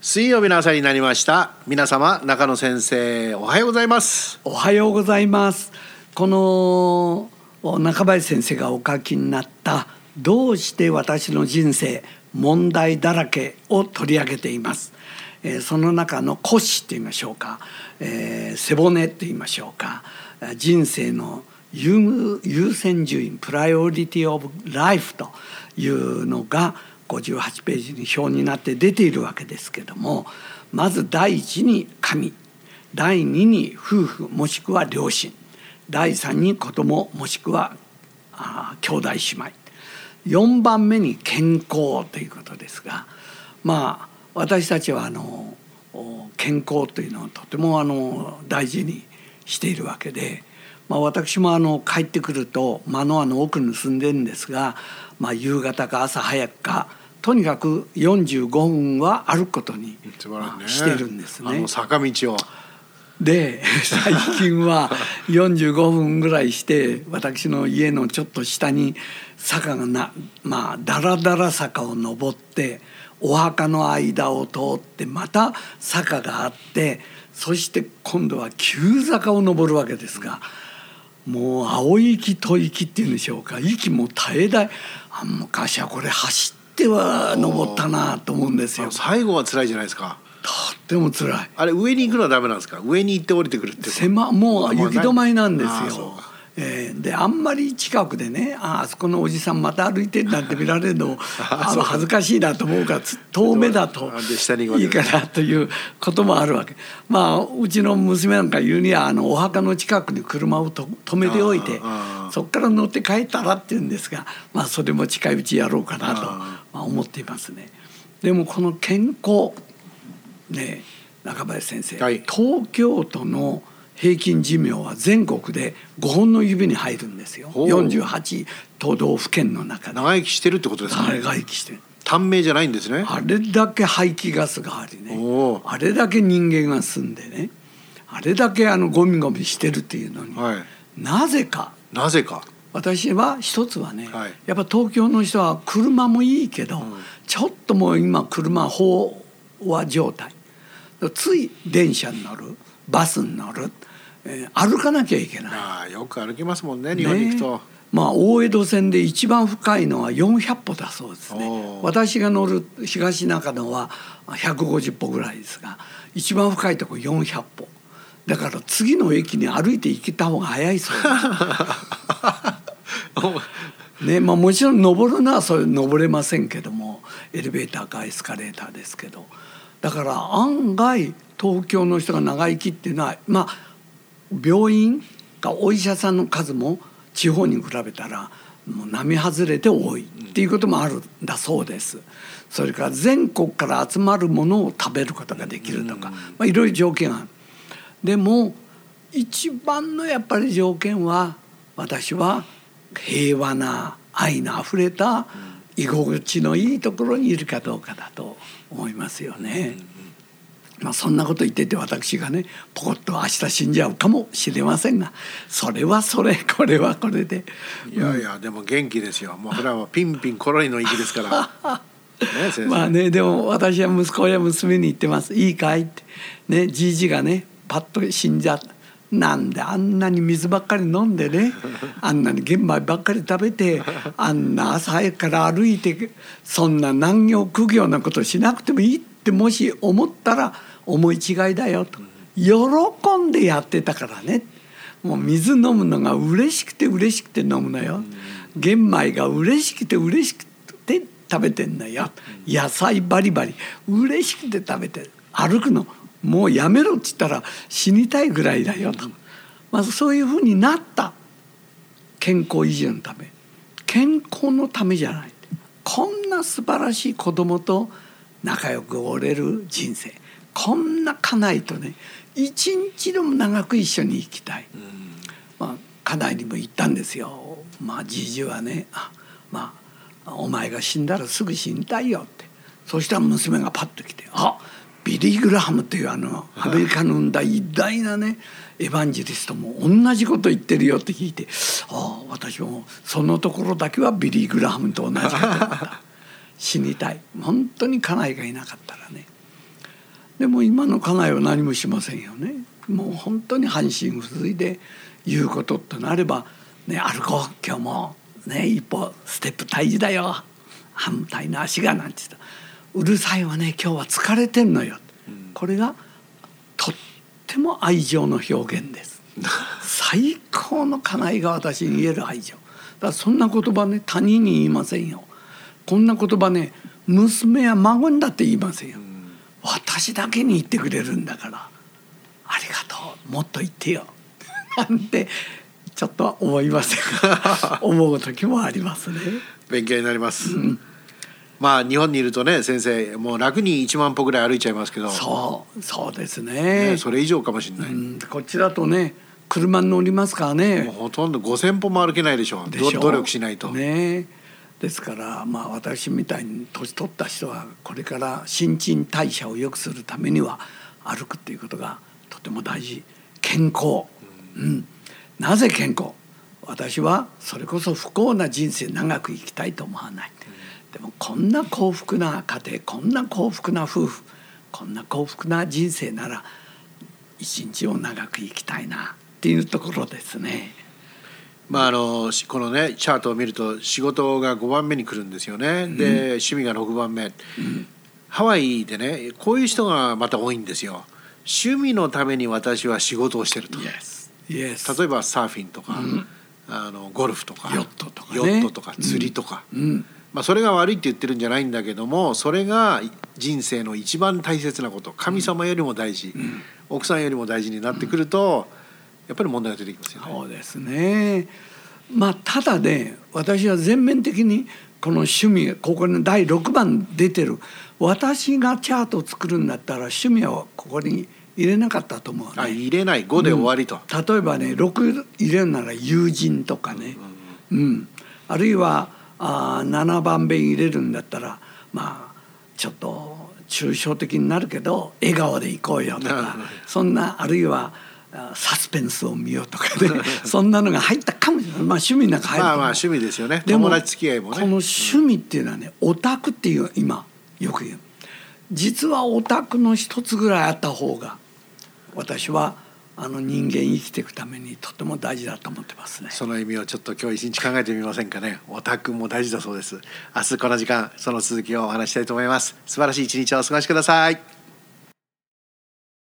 水曜日の朝になりました。皆様、中野先生おはようございます。 おはようございます。この中林先生がお書きになったどうして私の人生問題だらけを取り上げています。その中の骨子と言いましょうか、背骨と言いましょうか、人生の優先順位プライオリティオブライフというのが58ページに表になって出ているわけですけども、まず第一に神、第二に夫婦もしくは両親、第三に子供もしくは兄弟姉妹、4番目に健康ということですが、私たちは健康というのをとても大事にしているわけで、私も帰ってくると間の奥に住んでるんですが、夕方か朝早くかとにかく45分は歩くことにしているんですね。 坂道をで最近は45分ぐらいして私の家のちょっと下に坂がだらだら坂を登ってお墓の間を通ってまた坂があって、そして今度は急坂を登るわけですが、もう青息吐息っていうんでしょうか、息も絶え絶え、昔はこれ走っては登ったなと思うんですよ。 最後は辛いじゃないですか。 とっても辛い。 あれ上に行くのはダメなんですか？上に行って降りてくるってもう雪止まりなんですよ。であんまり近くでね、あそこのおじさんまた歩いてるなんて見られるの恥ずかしいなと思うから遠目だといいかなということもあるわけ。うちの娘なんか言うにはお墓の近くに車を止めておいてそこから乗って帰ったらって言うんですが、それも近いうちやろうかなと思っていますね。でもこの健康ね、中林先生、東京都の平均寿命は全国で5本の指に入るんですよ。48都道府県の中で長生きしてるってことですか？ 長生きしてる。 短命じゃないんですね。 あれだけ排気ガスがありね、あれだけ人間が住んでね、あれだけゴミゴミしてるっていうのに、なぜか私は一つはね、やっぱ東京の人は車もいいけど、ちょっともう今車飽和状態、つい電車に乗るバスに乗る、歩かなきゃいけない。 よく歩きますもんね、日本に行くと。 大江戸線で一番深いのは400歩だそうですね。私が乗る東中野は150歩ぐらいですが、一番深いところ400歩だから次の駅に歩いて行けた方が早いそうですもちろん登るのはそれ登れませんけども、エレベーターかエスカレーターですけど、だから案外東京の人が長生きっていうのは、病院かお医者さんの数も地方に比べたらもう並外れて多いっていうこともあるんだそうです。それから全国から集まるものを食べることができるとか、いろいろ条件がある。でも一番のやっぱり条件は、私は平和な愛のあふれた居心地のいいところにいるかどうかだと思いますよね。そんなこと言ってて私がねポコッと明日死んじゃうかもしれませんが、それはそれ、これはこれで、 でも元気ですよ。もうこれはピンピンコロリの息ですから先生。 でも私は息子や娘に言ってます。いいかいってね、じいじがねパッと死んじゃった、なんであんなに水ばっかり飲んでね、あんなに玄米ばっかり食べて、あんな朝早くから歩いて、そんな難行苦行なことしなくてもいいってもし思ったら思い違いだよと、喜んでやってたからね。もう水飲むのが嬉しくて嬉しくて飲むのよ。玄米が嬉しくて嬉しくて食べてんのよ。野菜バリバリ嬉しくて食べてる。歩くのもうやめろって言ったら死にたいぐらいだよと、そういうふうになった。健康維持のため、健康のためじゃない、こんな素晴らしい子供と仲良くおれる人生、こんな家内とね一日でも長く一緒に生きたい。家内にも言ったんですよ。じいじはね、お前が死んだらすぐ死にたいよって。そしたら娘がパッと来て、ビリー・グラハムというアメリカの生んだ偉大なねエヴァンジェリストも同じこと言ってるよって聞いて、私もそのところだけはビリー・グラハムと同じだと思った死にたい。本当に家内がいなかったらね。 でも今の家内は何もしませんよね。もう本当に半身不随で言うこととなれば、ね、歩こう今日も、ね、一歩ステップ大事だよ、反対の足がなんて言った、うるさいわね今日は疲れてんのよ、これがとっても愛情の表現です最高の家内が私に言える愛情だから、そんな言葉ね他人に言いませんよ。こんな言葉ね娘や孫にだって言いませんよ。私だけに言ってくれるんだから、ありがとうもっと言ってよなんてちょっと思います思う時もありますね。 勉強になります、まあ日本にいるとね先生もう楽に1万歩ぐらい歩いちゃいますけど、 そうですね、 それ以上かもしれない、 こっちだとね車に乗りますからね、 もうほとんど5000歩も歩けないでしょう。努力しないとね。ですからまあ私みたいに年取った人はこれから新陳代謝を良くするためには歩くっていうことがとても大事。健康、なぜ健康、私はそれこそ不幸な人生長く生きたいと思わない、でもこんな幸福な家庭、こんな幸福な夫婦、こんな幸福な人生なら一日を長く生きたいなっていうところですね。 まあこのねチャートを見ると仕事が5番目に来るんですよね、で趣味が6番目、ハワイでねこういう人がまた多いんですよ。趣味のために私は仕事をしてると、例えばサーフィンとか、ゴルフとかヨットとかね、 釣りとか、まあ、それが悪いって言ってるんじゃないんだけども、それが人生の一番大切なこと、神様よりも大事、奥さんよりも大事になってくると、やっぱり問題が出てきますよね。 そうですね。まあただね、私は全面的にこの趣味、ここに第6番出てる、私がチャートを作るんだったら趣味をここに入れなかったと思うね。 入れない、5で終わりと、 例えばね6入れるなら友人とかね、あるいは7番目入れるんだったらまあちょっと抽象的になるけど笑顔で行こうよとかそんな、あるいはサスペンスを見ようとかねそんなのが入ったかもしれない。まあ趣味なんか入ると思う。 まあ趣味ですよね。 でも友達付き合いもね。 この趣味っていうのはね、オタクっていう今よく言う。実はオタクの一つぐらいあった方が私は人間生きていくためにとても大事だと思ってますね。 その意味をちょっと今日一日考えてみませんかね。オタクも大事だそうです。明日この時間その続きをお話したいと思います。素晴らしい一日をお過ごしください。